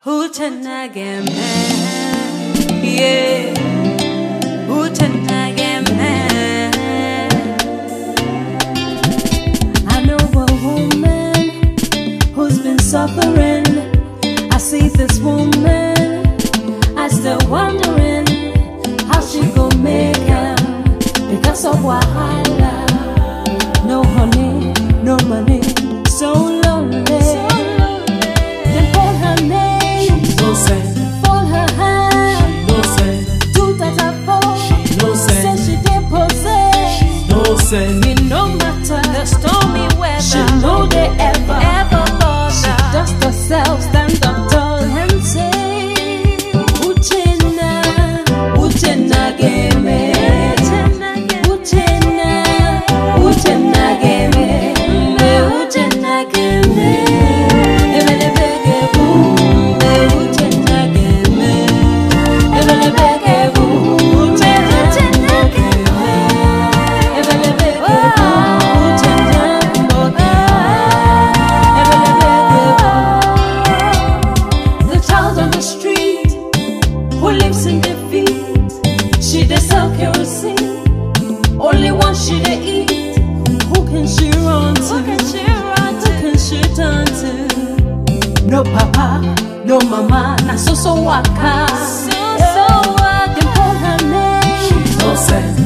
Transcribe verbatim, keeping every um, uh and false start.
Utenagame, yeah. Utenagame. I know a woman who's been suffering. I see this woman, I still wondering how she gon' make it because of wahala. No honey, no money, so lonely. Then call her name, no say. fold her hand, No say. do that I fall. No say. Say she did possess. No say. It no matter the stormy weather, she know they ever, ever bother. She dust herself, stand up tall and say, Uchenna, Uchenna game me, Uchenna, Uchenna game me, Uchenna game me. Who lives in defeat? She dey sell kerosene. Only one she dey eat. Who can she run to? Who can she run to? Who can she turn to? No papa, no mama, na so so waka. So so waka. Can call her name. No say.